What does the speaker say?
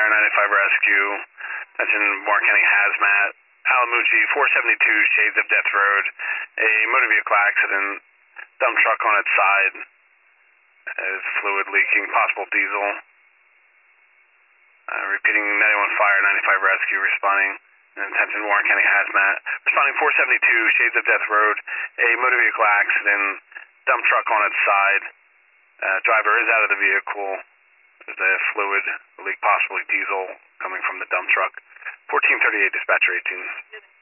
Fire 95 Rescue. That's in Warren County Hazmat. Alamucci, 472 Shades of Death Road. A motor vehicle accident. Dump truck on its side. Fluid leaking, possible diesel. Repeating 91 Fire 95 Rescue responding. Attention Warren County Hazmat. Responding 472 Shades of Death Road. A motor vehicle accident. Dump truck on its side. Driver is out of the vehicle. There's a fluid leak, possibly diesel, coming from the dump truck. 1438 dispatcher 18.